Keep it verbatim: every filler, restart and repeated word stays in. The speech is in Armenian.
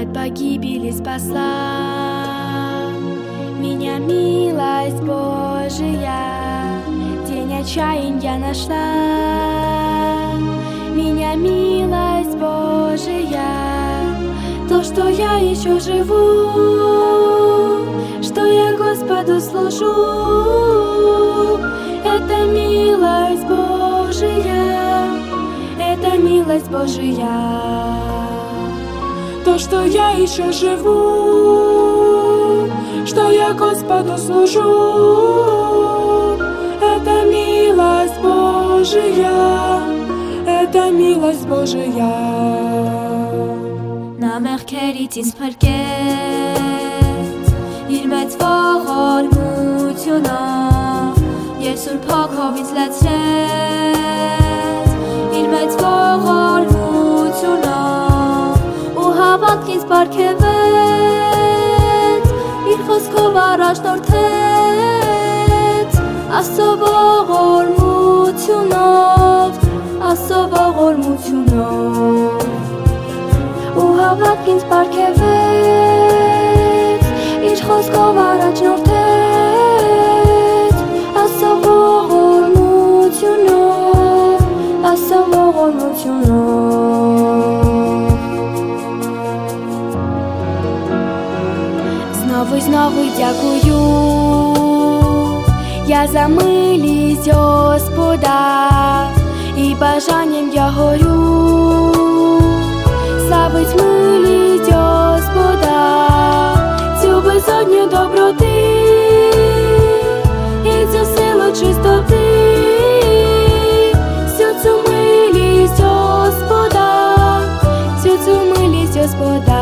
от погибели спасла. Меня милость Божия день отчаяния нашла. Меня милость Божия, то, что я еще живу, что я Господу служу, это милость Божия, это милость Божия. То, что я еще живу, что я Господу служу, это милость Божия, это милость Божия. Նամեղքերից ինձ փրկեց իր մեծ ողորմությունով, եւ Սուրբ Հոգով ինձ լցրեց իր մեծ ողորմությունով, ու հավատք ինձ պարգևեց, իր խոսքով առաջնորդեց Աստծո ողորմությունով, Աստծո ողորմությունով. Ու հավատք ինձ պարգևեց, իր խոսքով առաջնորդեց Աստծո ողորմությունով, Աստծո ողորմությունով. Знову й знову дякую я за милість Господа, і бажанням я горю славить милість Господа, цю безодню доброти і цю силу чистоти, всю цю милість Господа, всю цю милість Господа.